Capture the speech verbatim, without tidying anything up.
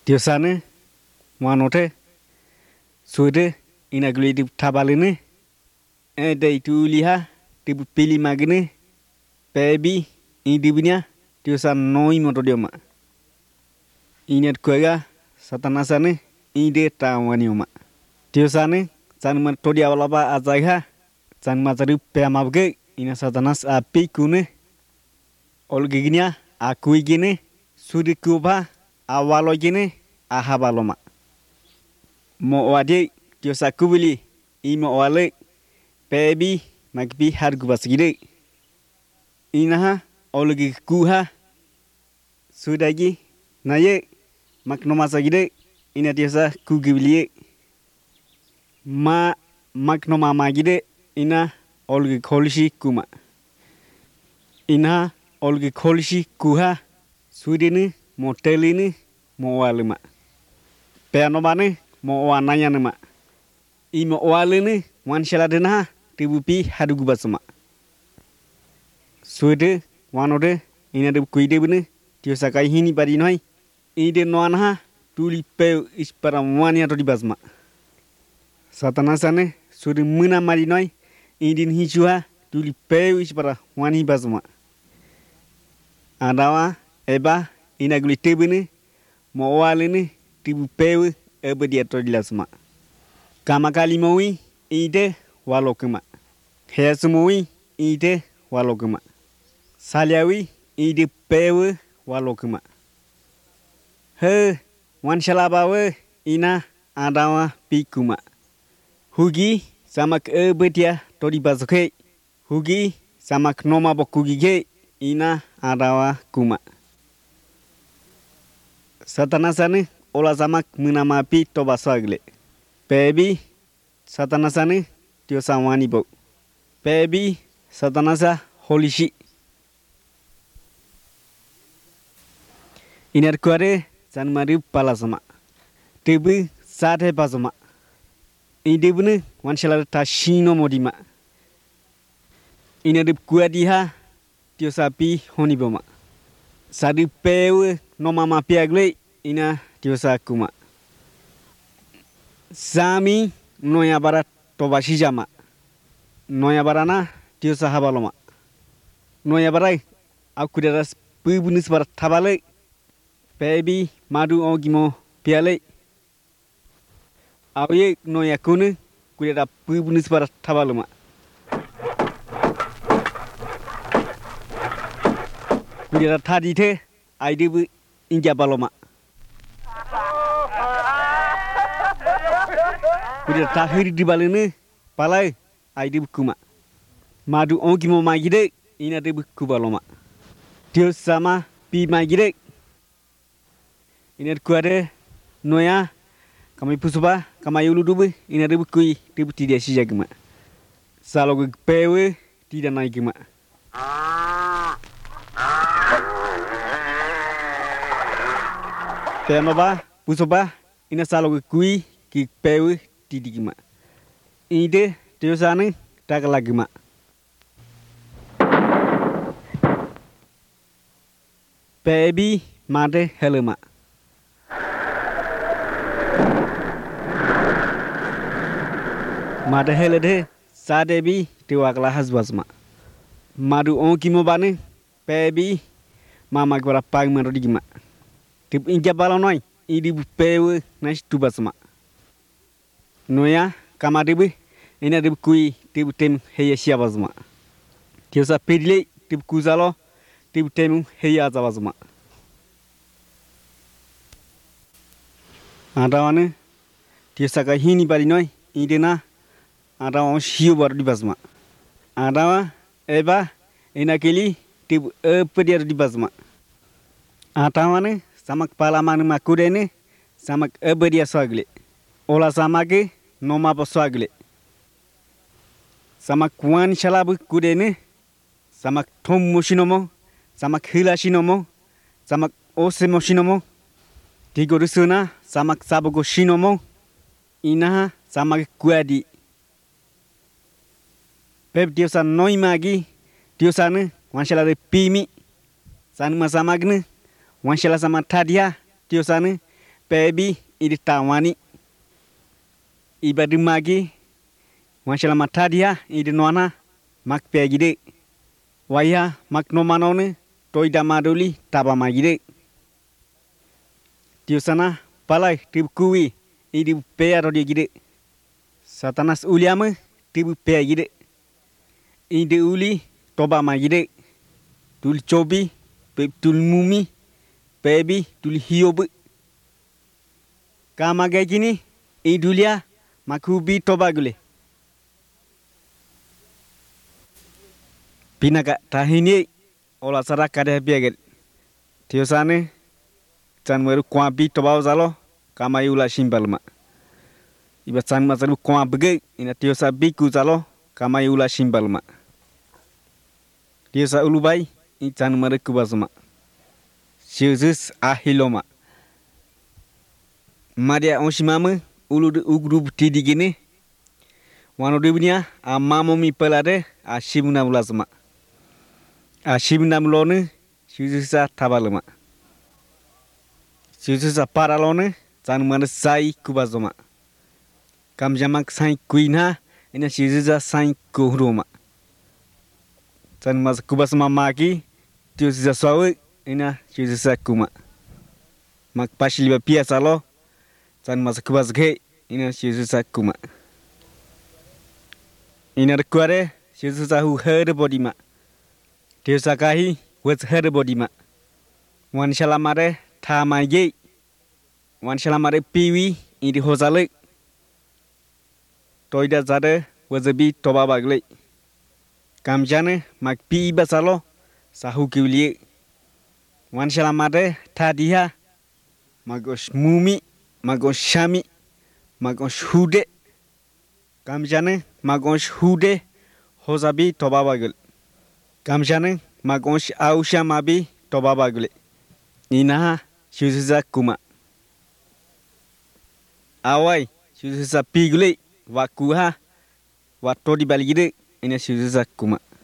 Diosane wanote sude inagli di tabalene e dei tuliha di pili magne pebi indibnya diosan noi moto dioma inet kuega satanasane ide tawani oma diosane san moto dia walaba azaiha san mazari peamabge ina satanas api kune olgignya aku igine sudi kuba awalo gine ahabaloma mo wadi diosa kubili imo wale pebi magbi hargubas gide inaha olgi kuha sudagi naye maknomasa gide ina diosa kugibilie ma maknomama gide ina olgi kholshi kuma ina olgi kholshi kuha sudini motelini mo walima peano bane mo wananya nama imo walini wan shaladena tibupi hadugubasma sude wanode ina de kuide bune tio sakai hini bari noi ide noanha tuli pe ispara wania to dibasma satanasane sude muna mari noi idin hijua tuli pe ispara wani basma adawa eba ina guli tebini mo walini tibu pewe ebe dia to dilasma kama kali mowi ide walokema hesumowi ide walokema saliawi ide pewe walokema he wan shalabawe ina adawa pikuma hugi samak ebe dia to dibazuke hugi samak noma bokugige ina adawa kuma satanasane ola samak menamapi toba sagle pebi satanasane tio samani bo pebi satanasa holishi inar kuare san mari palasama tebu sate pasama idebune wanshala tashino modima inar kuadiha tio sapi honiboma sadi pewe no mama piagle ina tiosa kuma sami noya barat tobashi jama noya barana tiosa habaloma noya barai aku daras pubunis barat tabale pebi madu ogimo piale awe noya kune kudera pubunis barat tabaloma kudera tadi te aidebu inja baloma kudera tahiri di balene palai aidebu kuma madu ongimo magide ina debu kubaloma dio sama pi magide ina kuade noya kamai pusuba kamai uludubu ina debu kui debu tidak sijagma salogu pewe tidak naikma Pema ba, pusoba, ina salo kui ki pewe tidigima. Ide tiosane takalagima. Pebi made helema. Made helede sadebi tiwakla hasbasma. Madu onkimo bane pebi mama gwara pag marodigima. Tip inja balonoi idi pewe nas tubasma noya kamadibu ina dib kui tib tem heya siabazma tiosa pedile tib kuzalo tib tem heya azabazma adawane tiosa ka hini balinoi idena adawa shiu bar dibazma adawa eba ina keli tib e pediar dibazma atawane samak palaman makudene samak ebedia swagle ola samake noma poswagle samak wan shalabu kudene samak tom moshinomo samak hilashinomo samak ose moshinomo tigorusuna samak sabogo shinomo inaha samak kuadi pep diosa noimagi diosane wan shalade pimi san masamagne wanshala sama tadia tiosane pebi idi tawani ibadi magi masalah mata dia idi nona mak pegide waya mak no manone toy damaduli taba magide tiusana palai tibkui idi peya rodi gide satanas uliama tibu peya gide idi uli toba magide tul cobi pep tul mumi pebi tul hiobu kama gini idulia makubi toba gule pinaka tahini ola sara kada biaget tiosane chan meru kwabi toba zalo kama yula simbalma iba chan masaru kwa bege ina tiosa biku zalo kama yula simbalma tiosa ulubai in chan meru kubasma siusus ahiloma madia onshimama ulu ugru tidi gini wano dibnya amamo mi pelade ashimna mulazma ashimna mulone siususa tabalma siususa paralone chan mana sai kubazma kamjamak sai kuina ina siususa sai kuhruma chan mas kubasma maki tiususa sawe ina siususa kuma mak pasiliba piasalo chan mas kubasge ina siususa kuma ina rekware siususa hu herde bodima tiusa kahi wes herde bodima wan shalamare thamaige wan shalamare piwi idi hozale toida zade wazabi toba bagle kamjane mak pi basalo sahu kiulie wan shalamare thadiha magos mumi magos shami magos hude kamjane magos hude hozabi toba bagle kamjane magos ausha mabi toba bagle ina siususa kuma awai siususa pigle wakuha watodi baligide ina siususa kuma